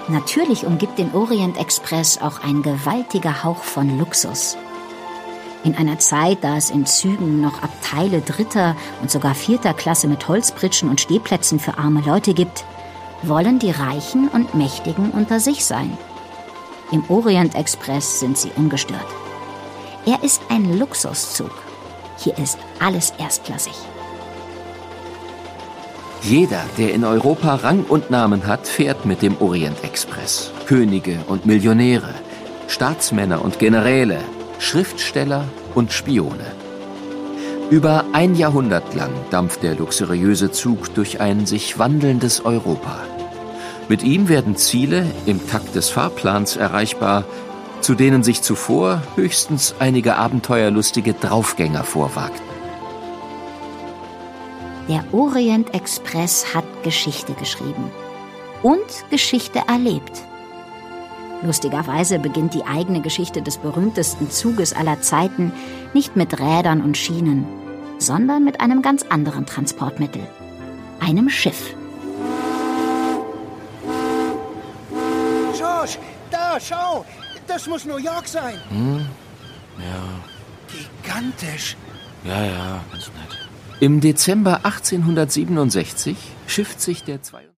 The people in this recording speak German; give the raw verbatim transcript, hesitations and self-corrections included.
Natürlich umgibt den Orient Express auch ein gewaltiger Hauch von Luxus. In einer Zeit, da es in Zügen noch Abteile dritter und sogar vierter Klasse mit Holzpritschen und Stehplätzen für arme Leute gibt, wollen die Reichen und Mächtigen unter sich sein. Im Orient Express sind sie ungestört. Er ist ein Luxuszug. Hier ist alles erstklassig. Jeder, der in Europa Rang und Namen hat, fährt mit dem Orient Express. Könige und Millionäre, Staatsmänner und Generäle, Schriftsteller und Spione. Über ein Jahrhundert lang dampft der luxuriöse Zug durch ein sich wandelndes Europa. Mit ihm werden Ziele im Takt des Fahrplans erreichbar, zu denen sich zuvor höchstens einige abenteuerlustige Draufgänger vorwagten. Der Orient Express hat Geschichte geschrieben und Geschichte erlebt. Lustigerweise beginnt die eigene Geschichte des berühmtesten Zuges aller Zeiten nicht mit Rädern und Schienen, sondern mit einem ganz anderen Transportmittel, einem Schiff. George, da, schau! Das muss New York sein. Hm? Ja. Gigantisch. Ja, ja, ganz nett. Im Dezember achtzehnhundertsiebenundsechzig schifft sich der zwei